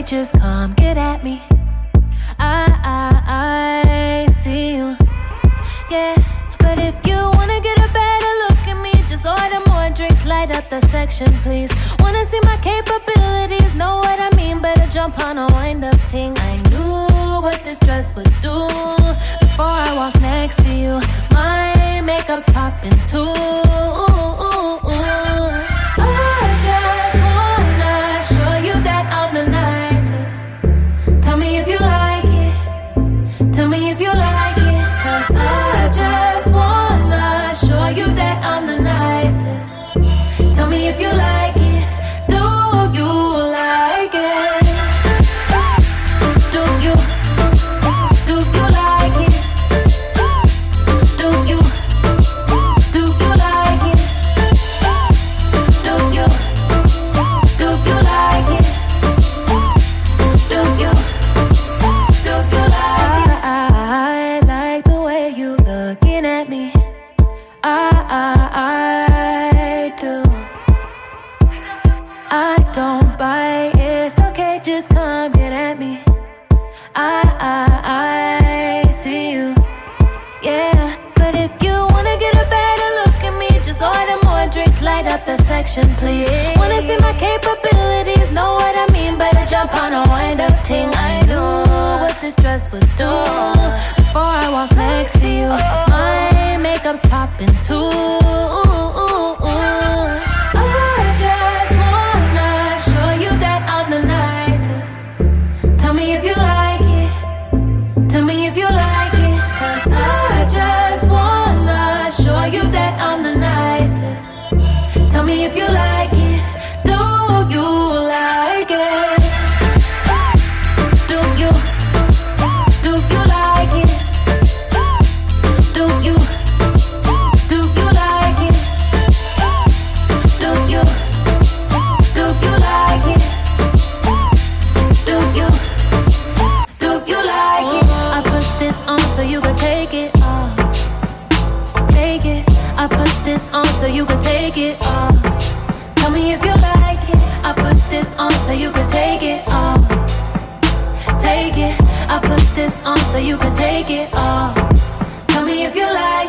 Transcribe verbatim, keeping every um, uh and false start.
just come get at me. I, I, I see you, yeah. But if you wanna get a better look at me, just order more drinks, light up the section, please. Wanna see my capabilities, know what I mean? Better jump on a wind-up ting. I knew what this dress would do before I walk next to you. My makeup's popping too. I just wanna show you that I'm the nicest. Tell me if you like it. Tell me if you like it. 'Cause I just wanna show you that I'm the nicest. Tell me if you like it. Do you like it? Do you? Do you like it? Do you? Do you like it? Do you? Do you like it? Do you? Do you like it? I, I like the way you looking at me. I, I, I do. I don't bite, it's okay, just come get at me. I, I, I see you, yeah. But if you wanna get a better look at me, just order more drinks, light up the section, please. Wanna see my capabilities, know what I mean? Better jump on a wind-up ting. I knew what this dress would do before I walk next to you. My makeup's popping too. I just wanna show you that I'm the nicest. Tell me if you like it. Tell me if you like it. 'Cause I just wanna show you that I'm the nicest. Tell me if you like it. Do you like it? Do you? Do you like it? Do you? Do you like it? Do you? Do you like it? Do you? Do you like it? I put this on so you can take it off. Take it. I put this on so you can take it off. Tell me if you like it. I put this on so you can take it off. Take it. I put this on so you can take it off. Tell me if you like it.